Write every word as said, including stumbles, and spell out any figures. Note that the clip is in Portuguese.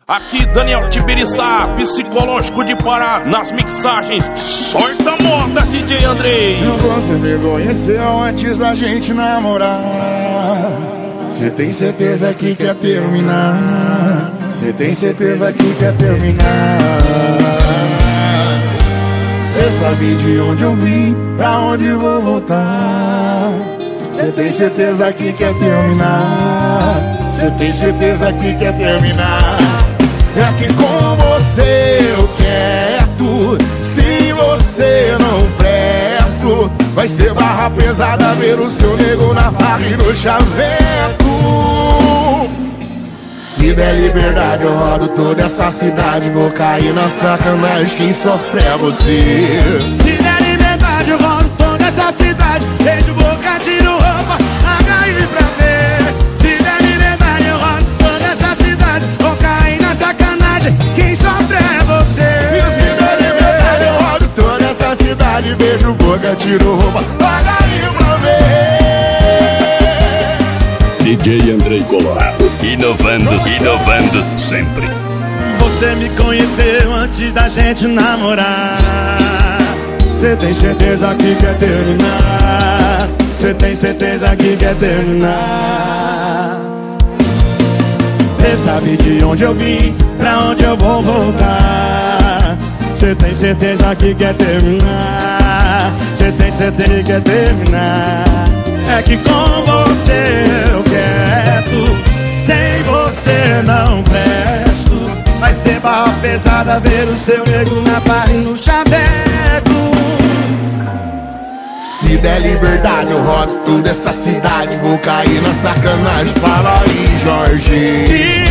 Aqui Daniel Tibiriçá, psicológico de Pará, nas mixagens, sorta a moda, D J Andrei. Você me conheceu antes da gente namorar. Cê tem certeza que quer terminar? Cê tem certeza que quer terminar? Cê sabe de onde eu vim, pra onde vou voltar? Cê tem certeza que quer terminar? Cê tem certeza que quer terminar? É que com você eu quero, se você não presto, vai ser barra pesada ver o seu nego na barra e no chaveco. Se der liberdade eu rodo toda essa cidade, vou cair na sacanagem, quem sofre é você. Se der liberdade eu rodo toda essa cidade, beijo boca, tiro roupa, H I pra ver. Se der liberdade eu rodo toda essa cidade, vou cair na sacanagem, quem sofre é você. E se der liberdade eu rodo toda essa cidade, beijo boca, tiro roupa, H I pra ver. D J Andrei Colorado, inovando, inovando sempre. Você me conheceu antes da gente namorar. Cê tem certeza que quer terminar? Cê tem certeza que quer terminar? Cê sabe de onde eu vim, pra onde eu vou voltar? Cê tem certeza que quer terminar? Cê tem certeza que quer terminar? É que com você eu quero, sem você não presto. Vai ser barra pesada ver o seu nego na barra e no chaveco. Se der liberdade eu rodo toda essa cidade, vou cair na sacanagem, fala aí, Jorge.